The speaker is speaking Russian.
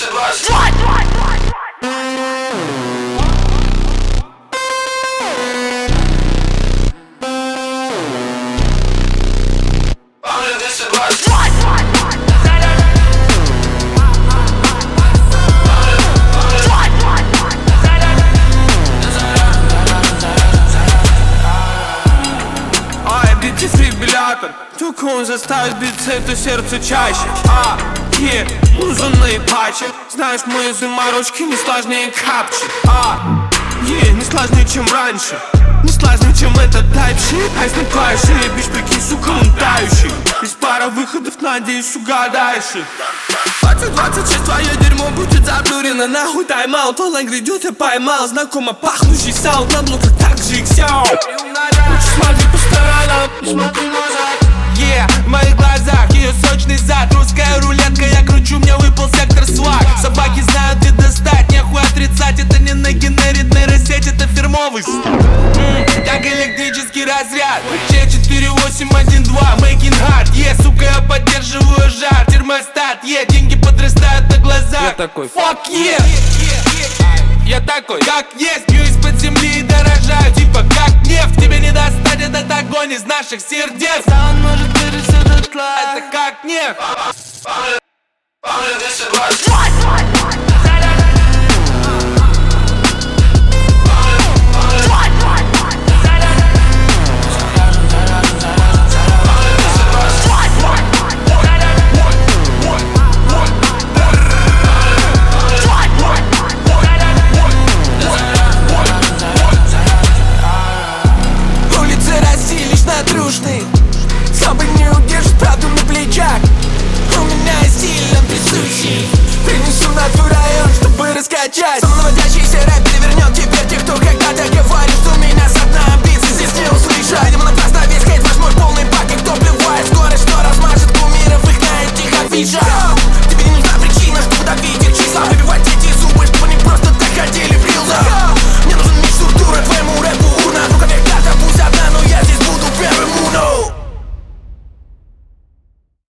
Только он заставит биться это сердце чаще. Лузунные патчи. Знаешь, мои заморочки не сложнее капчи. Не сложнее, чем раньше. Не сложнее, чем этот тайп-щит. Айсный клавиши, бич, прикинь, сука, он тающий. Есть пара выходов, надеюсь, угадаешь их. 2026, твое дерьмо будет заблюрено. Нахуй тайм-аут, онлайн грядет, я поймал. Знакомо пахнущий саунд, на блоках так же и ксяо. Лучше смотри по сторонам, не смотри назад. В моих глазах ее сочный зад. Русская рулетка, я кручу, мне выпал сектор свак. Собаки знают, где достать, нехуй отрицать. Это не на генерит нейросеть, это фирмовый так электрический разряд. G4812, making hard. Сука, я поддерживаю жар. Термостат, деньги подрастают на глазах. Я такой, fuck yeah. Я такой, как есть, пью из-под земли и дорожаю. Типа как нефть, тебе не достать этот огонь из наших сердец. А он может вырасти до тла. Это как нефть. Слабый не удержит правду на плечах. У меня стиль нам присущий. Принесу на твой район, чтобы раскачать. Самонаводящийся рэп перевернет теперь тех, кто когда-то говорит, что у меня с одной амбиции здесь не услышать. Видимо, напрасно весь хейт, ваш мой полный пак. И кто плевает скорость, что размажет кумиров их на этих афишах.